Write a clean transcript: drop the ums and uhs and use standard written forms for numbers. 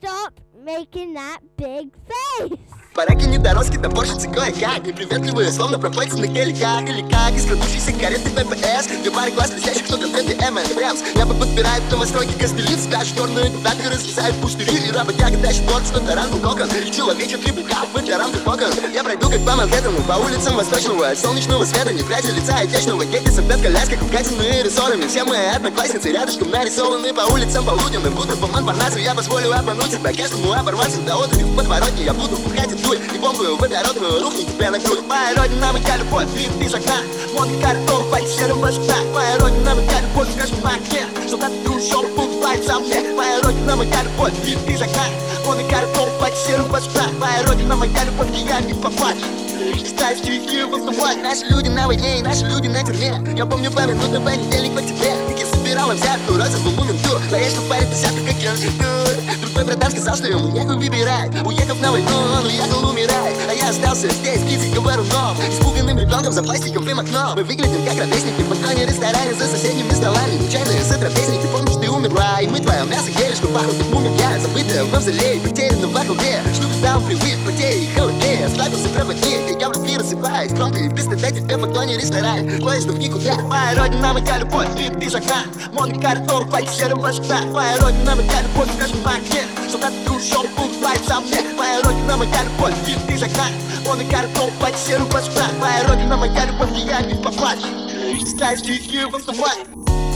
stop making that big face. Параки недоростки топорщицы кое-как неприветливые, словно пропойцы на геликах. Или как из крадущейся кареты ППС. Две пары глаз, блестящих, кто контенты МН-Рэмс. Небо подпирает новостройки костылиц. Спрячь черную даты, разлезают пустыри. И работяга тащит торт, что-то ранку кокон. И человечек трибука в для рамках окон. Я пройду как по Манхэттену, по улицам восточного от солнечного света, не пряча лица изящного гетиса, пять колясках, укатанные рессорами. Все мои одноклассницы рядышком нарисованы по улицам полуденным. Будто по Монпарнасу я позволю обмануть себя каждому оборваться до отдыха в подворотне. Я буду пухать и дуль, и бомбую водородную рухнет тебе на грудь. Моя родина, моя любовь, вид из окна. Монте-Карло, файт серого жука. Моя родина, моя любовь, скажи мне, что ты душой бывает за мне. Моя родина, моя любовь, вид из окна. Монте-Карло, файт серого жука. Моя родина, моя любовь, я не попасть. Читай стихи в основании. Наши люди на войне и наши люди на тюрьме. Я помню поминутный понедельник по тебе. Как я собирал взятку, розовую муминту. Боясь, что парень десятка, как я другой братан сказал, что ему нехуй выбирать. Уехав на войну, он уехал умирать. А я остался здесь, птицей говоруном. Испуганным ребенком за пластиком в окно. Мы выглядим как ровесники в балконе ресторане за соседними столами. Нечаянные сотрапезники, помнишь, ты умерла. И мы твое мясо ели, что пахнет как мумия. Я забытая в мавзолее, потеряна в околде. Шлюпы там привык, потери и холоднее. Оставился проводник, я в любви рассыпаюсь. Громко и без стыда тебе в балконе ресторане. Поезд в никуда. Моя родина, моя любовь, вид из окна. Монте-Карло, файт серого жука. Моя родина, моя любовь, скажи мне, что ты душой бывает за мне. Моя родина, моя любовь, вид из окна. Монте-Карло, файт серого жука. Моя родина, моя любовь, я не попасть. Читай стихи в основании.